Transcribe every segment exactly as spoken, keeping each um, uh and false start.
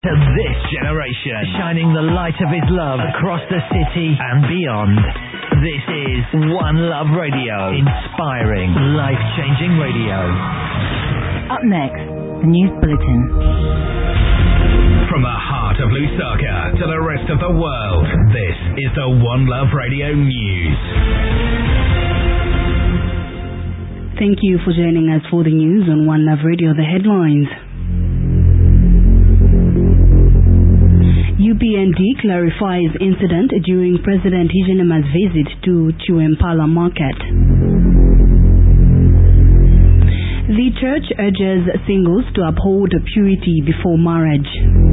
To this generation, shining the light of his love across the city and beyond. This is One Love Radio, inspiring, life-changing radio. Up next, the News Bulletin. From the heart of Lusaka to the rest of the world, this is the One Love Radio News. Thank you for joining us for the news on One Love Radio. The headlines. U P N D clarifies incident during President Hichilema's visit to Chwempala Market. The church urges singles to uphold purity before marriage.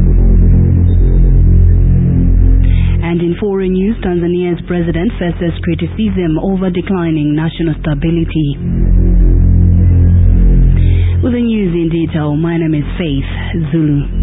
And in foreign news, Tanzania's president faces criticism over declining national stability. With the news in detail, my name is Faith Zulu.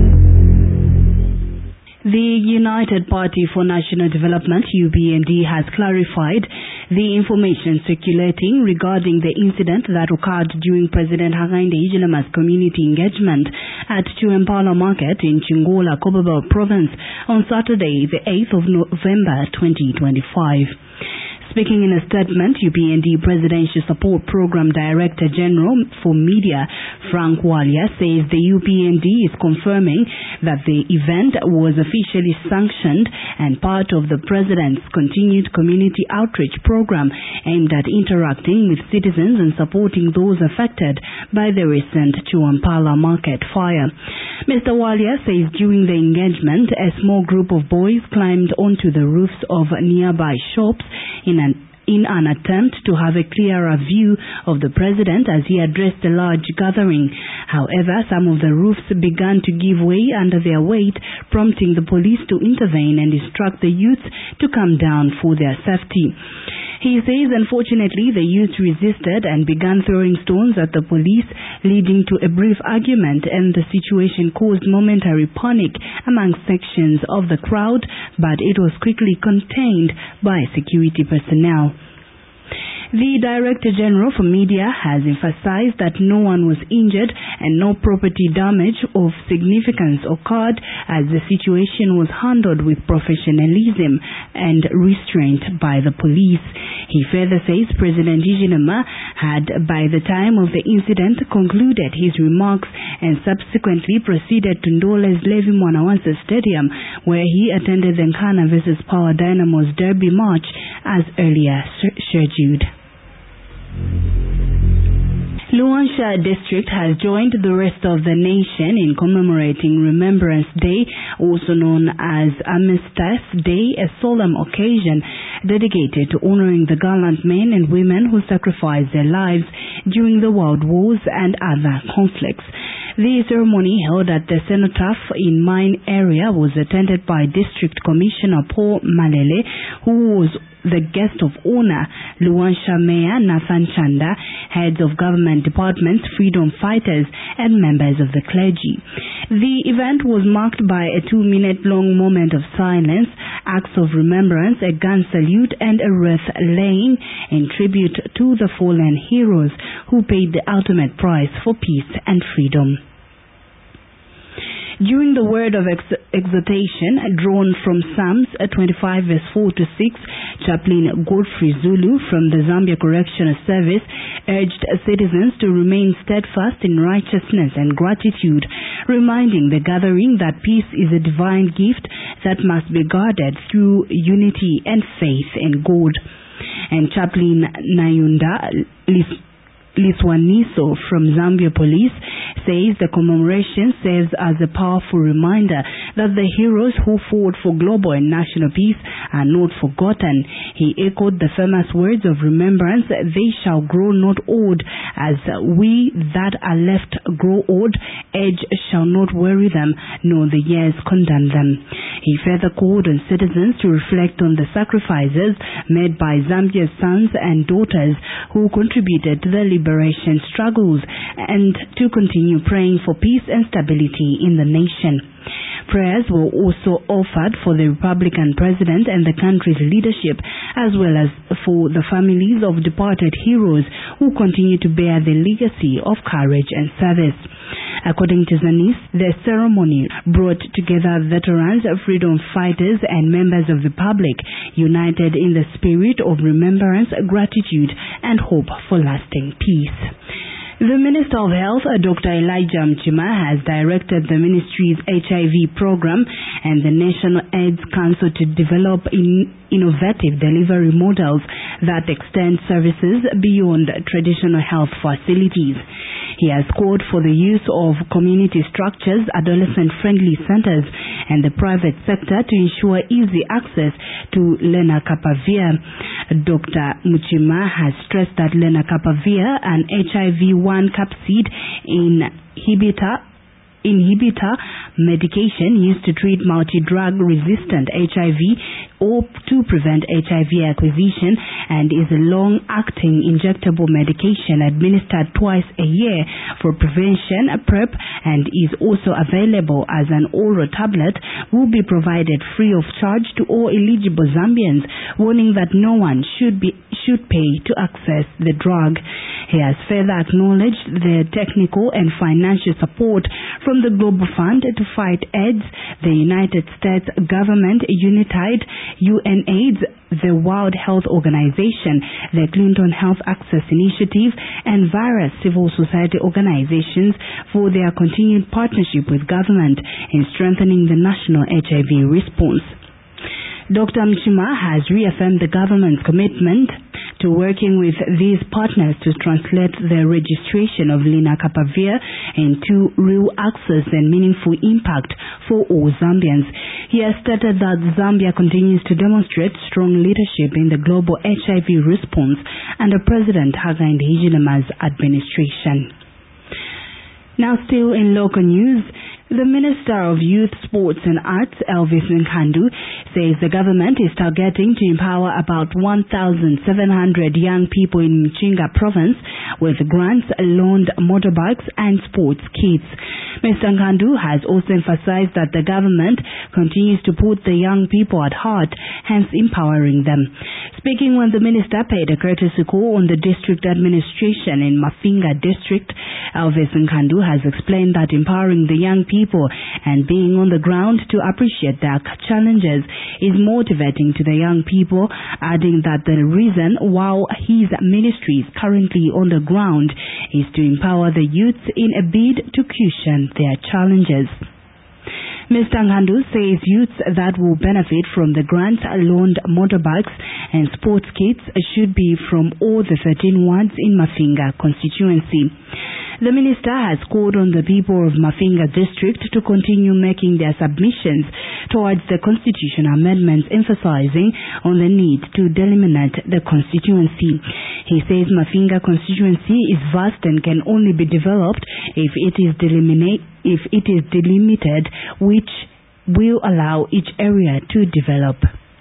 The United Party for National Development, U P N D, has clarified the information circulating regarding the incident that occurred during President Hakainde Hichilema's community engagement at Chwempala Market in Chingola, Copperbelt Province on Saturday, the eighth of November twenty twenty-five. Speaking in a statement, U P N D Presidential Support Program Director General for Media, Frank Walia, says the U P N D is confirming that the event was officially sanctioned and part of the President's continued community outreach program aimed at interacting with citizens and supporting those affected by the recent Chwempala Market fire. Mister Walia says during the engagement, a small group of boys climbed onto the roofs of nearby shops in an in an attempt to have a clearer view of the president as he addressed a large gathering. However, some of the roofs began to give way under their weight, prompting the police to intervene and instruct the youth to come down for their safety. He says, unfortunately, the youth resisted and began throwing stones at the police, leading to a brief argument, and the situation caused momentary panic among sections of the crowd, but it was quickly contained by security personnel. The Director General for Media has emphasized that no one was injured and no property damage of significance occurred as the situation was handled with professionalism and restraint by the police. He further says President Hichilema had, by the time of the incident, concluded his remarks and subsequently proceeded to Ndole's Levi Mwanawasa Stadium, where he attended the Nkana versus Power Dynamos Derby match as earlier scheduled. Luansha District has joined the rest of the nation in commemorating Remembrance Day, also known as Armistice Day, a solemn occasion dedicated to honoring the gallant men and women who sacrificed their lives during the world wars and other conflicts. The ceremony held at the Cenotaph in Mine area was attended by District Commissioner Paul Malele, who was the guest of honor, Luansha Mayor Nathan Chanda, heads of government departments, freedom fighters, and members of the clergy. The event was marked by a two-minute-long moment of silence, acts of remembrance, a gun salute, and a wreath laying in tribute to the fallen heroes who paid the ultimate price for peace and freedom. During the word of ex exhortation drawn from Psalms twenty-five verse four to six, Chaplain Godfrey Zulu from the Zambia Correctional Service urged citizens to remain steadfast in righteousness and gratitude, reminding the gathering that peace is a divine gift that must be guarded through unity and faith in God. And Chaplain Nayunda Liswaniso from Zambia Police says the commemoration serves as a powerful reminder that the heroes who fought for global and national peace are not forgotten. He echoed the famous words of remembrance, "They shall grow not old, as we that are left grow old. Age shall not weary them, nor the years condemn them." He further called on citizens to reflect on the sacrifices made by Zambia's sons and daughters who contributed to the liberation struggles and to continue praying for peace and stability in the nation. prayers were also offered for the Republican president and the country's leadership, as well as for the families of departed heroes who continue to bear the legacy of courage and service. According to Zanis, the ceremony brought together veterans, freedom fighters, and members of the public, united in the spirit of remembrance, gratitude, and hope for lasting peace. The Minister of Health, Doctor Elijah Mchima, has directed the ministry's H I V program and the National AIDS Council to develop in innovative delivery models that extend services beyond traditional health facilities. He has called for the use of community structures, adolescent-friendly centers, and the private sector to ensure easy access to lenacapavir. Doctor Mchima has stressed that lenacapavir, an H I V one capsid inhibitor, inhibitor medication used to treat multi-drug resistant H I V or to prevent H I V acquisition, and is a long-acting injectable medication administered twice a year for prevention, PrEP, and is also available as an oral tablet, will be provided free of charge to all eligible Zambians, warning that no one should be should pay to access the drug. He has further acknowledged the technical and financial support from the Global Fund to fight AIDS, the United States government, United, UNAIDS, the World Health Organization, the Clinton Health Access Initiative, and various civil society organizations for their continued partnership with government in strengthening the national H I V response. Doctor Mchima has reaffirmed the government's commitment to working with these partners to translate the registration of lenacapavir into real access and meaningful impact for all Zambians. He has stated that Zambia continues to demonstrate strong leadership in the global H I V response under President Hakainde Hichilema's administration. Now still in local news, the Minister of Youth, Sports and Arts, Elvis Nkandhu, says the government is targeting to empower about one thousand seven hundred young people in Mchinga province with grants, loaned motorbikes and sports kits. Mister Nkandhu has also emphasized that the government continues to put the young people at heart, hence empowering them. Speaking when the minister paid a courtesy call on the district administration in Mafinga district, Elvis Nkandhu has explained that empowering the young people and being on the ground to appreciate their challenges is motivating to the young people, adding that the reason why his ministry is currently on the ground is to empower the youths in a bid to cushion their challenges. Mister Nkandhu says youths that will benefit from the grants, loaned motorbikes and sports kits should be from all the thirteen wards in Mafinga constituency. The minister has called on the people of Mafinga district to continue making their submissions towards the constitutional amendments, emphasizing on the need to delimit the constituency. He says Mafinga constituency is vast and can only be developed if it is delimited, if it is delimited, which will allow each area to develop.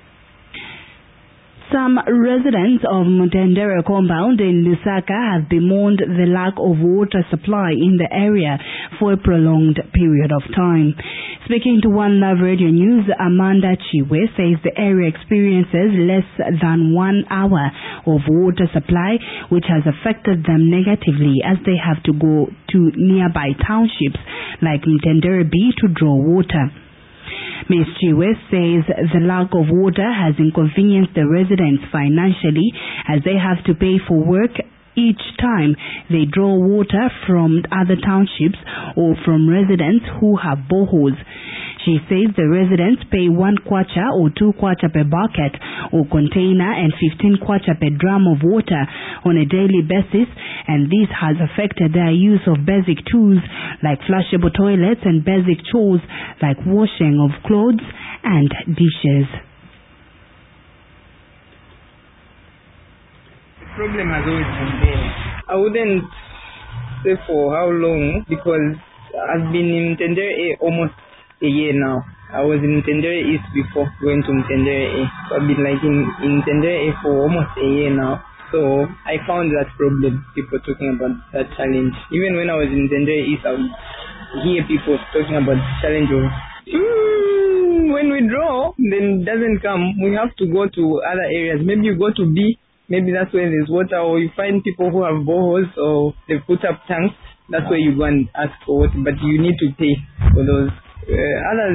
Some residents of Mutendere compound in Lusaka have bemoaned the lack of water supply in the area for a prolonged period of time. Speaking to One Love Radio News, Amanda Chiwe says the area experiences less than one hour of water supply, which has affected them negatively as they have to go to nearby townships like Mutendere B to draw water. Miz Chiwe says the lack of water has inconvenienced the residents financially as they have to pay for work each time they draw water from other townships or from residents who have boreholes. She says the residents pay one kwacha or two kwacha per bucket or container and fifteen kwacha per drum of water on a daily basis, and this has affected their use of basic tools like flushable toilets and basic chores like washing of clothes and dishes. The problem has always been there. I wouldn't say for how long, because I've been in Mutendere A almost a year now. I was in Mutendere East before going to Mutendere A. So I've been like in, in Mutendere A for almost a year now. So I found that problem, people talking about that challenge. Even when I was in Mutendere East, I would hear people talking about the challenge of then when we draw, then it doesn't come. We have to go to other areas. Maybe you go to B, maybe that's where there's water, or you find people who have boreholes or they put up tanks. That's where you go and ask for water, but you need to pay for those. Uh, others